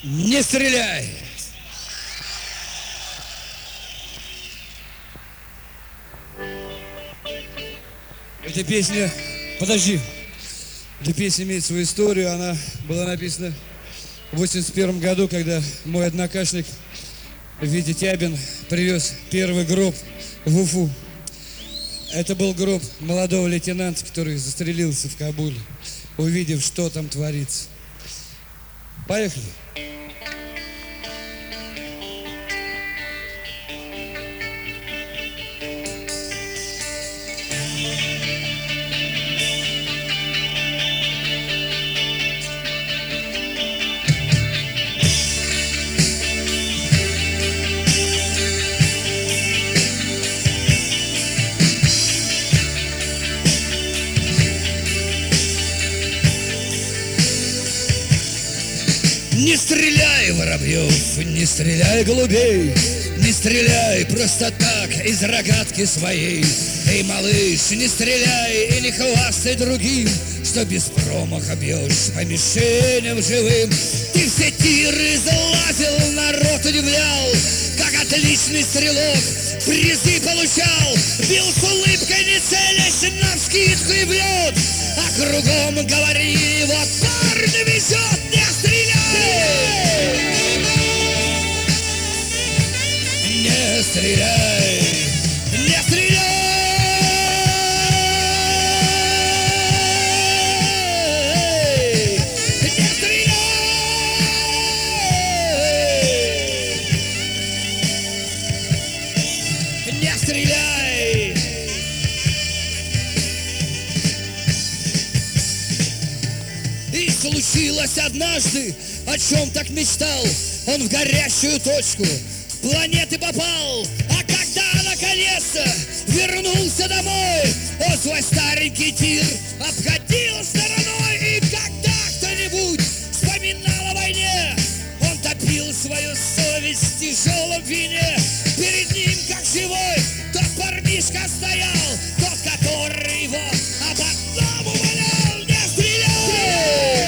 Не стреляй! Эта песня... Подожди. Эта песня имеет свою историю. Она была написана в 1981 году, когда мой однокашник Витя Тябин привез первый гроб в Уфу. Это был гроб молодого лейтенанта, который застрелился в Кабуле, увидев, что там творится. Поехали. Не стреляй, воробьев, не стреляй, голубей, не стреляй просто так из рогатки своей. Эй, малыш, не стреляй и не хвастай другим, что без промаха бьешь по мишеням живым. Ты все тиры залазил, народ удивлял, как отличный стрелок призы получал. Бил с улыбкой, не целясь, навскидку и бьет, а кругом говорили, вот парня везет, не стреляй! Не стреляй! Не стреляй! Не стреляй! Не стреляй! И случилось однажды, о чем так мечтал, он в горящую точку планеты попал. А когда наконец-то вернулся домой, он свой старенький тир обходил стороной. И когда кто-нибудь вспоминал о войне, он топил свою совесть в тяжелом вине. Перед ним, как живой, тот парнишка стоял, тот, который его об одном умолял: не стреляй!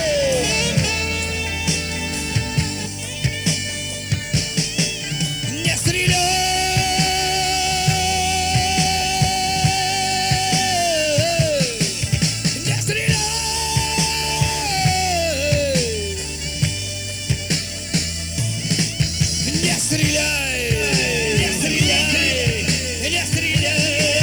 Не стреляй! Не стреляй! Не стреляй! Не стреляй! Не стреляй!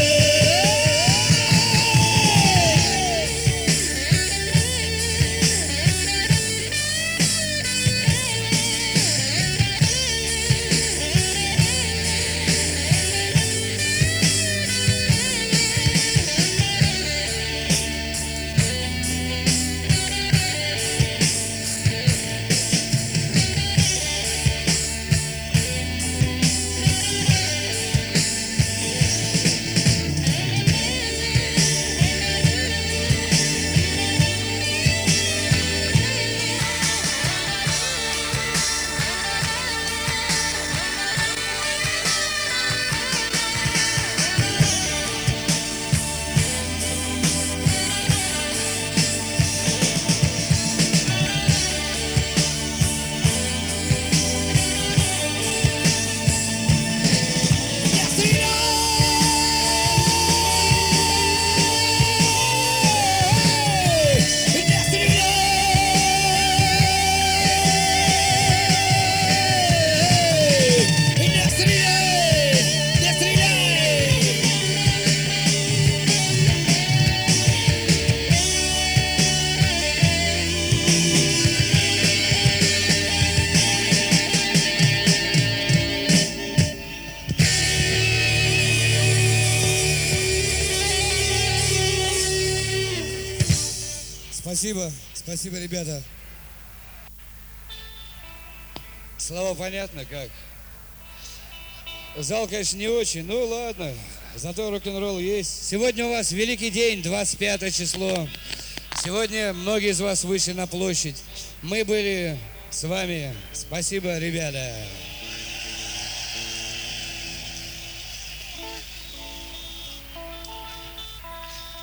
Спасибо, спасибо, ребята. Слова понятно как? Зал, конечно, не очень, ну ладно, зато рок-н-ролл есть. Сегодня у вас великий день, 25 число. Сегодня многие из вас вышли на площадь. Мы были с вами. Спасибо, ребята.